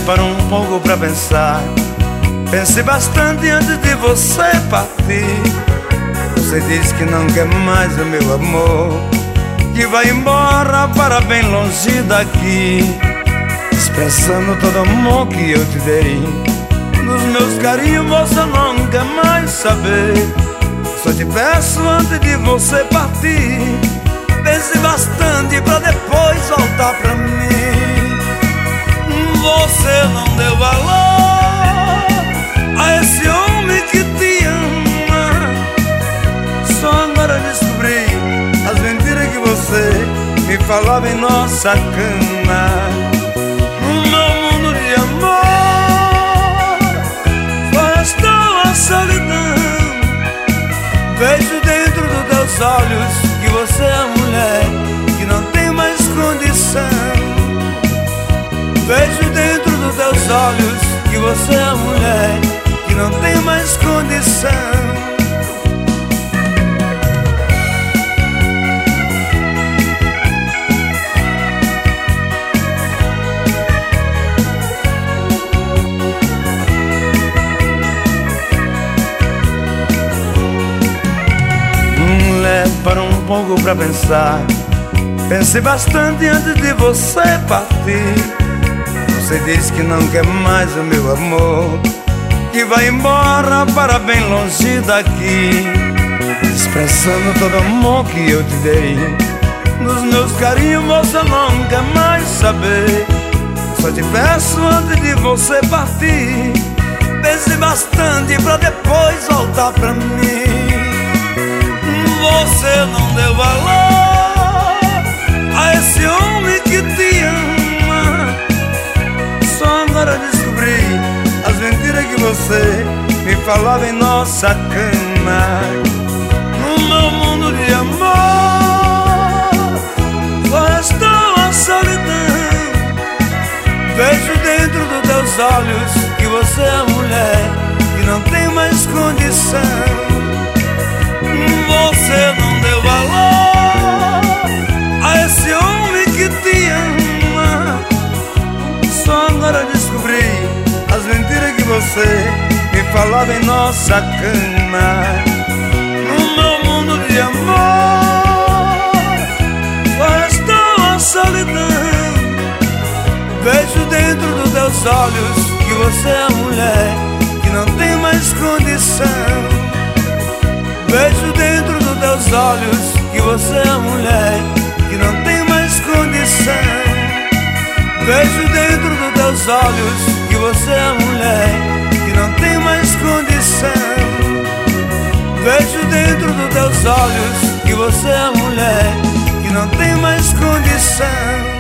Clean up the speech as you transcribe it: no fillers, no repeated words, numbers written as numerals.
para um pouco pra pensar. Pense bastante antes de você partir. Você diz que não quer mais o meu amor, que vai embora para bem longe daqui, expressando todo o amor que eu te dei. Nos meus carinhos você não quer mais saber. Só te peço antes de você partir, pense bastante pra depois voltar pra mim. Você não deu valor a esse homem que te ama. Só agora descobri as mentiras que você me falava em nossa cama. No meu mundo de amor só estou a solidão. Vejo dentro dos teus olhos que você é a mulher que não tem mais condição. Vejo dentro dos teus olhos que você é a mulher que não tem mais condição. Para um pouco pra pensar, pense bastante antes de você partir. Você diz que não quer mais o meu amor, que vai embora para bem longe daqui, expressando todo o amor que eu te dei. Nos meus carinhos você não quer mais saber. Só te peço antes de você partir, pense bastante pra depois voltar pra mim. Você não deu valor a esse homem que te ama. Só agora descobri as mentiras que você me falava em nossa cama. No meu mundo de amor só estou a solidão. Vejo dentro dos teus olhos que você é a mulher que não tem mais condição. Você não deu valor a esse homem que te ama. Só agora descobri as mentiras que você me falava em nossa cama. No meu mundo de amor só estou a solidão. Vejo dentro dos teus olhos que você é a mulher que não tem mais condição. Vejo dentro dos teus olhos que você é a mulher que não tem mais condição. Vejo dentro dos teus olhos que você é a mulher que não tem mais condição. Vejo dentro dos teus olhos que você é a mulher que não tem mais condição.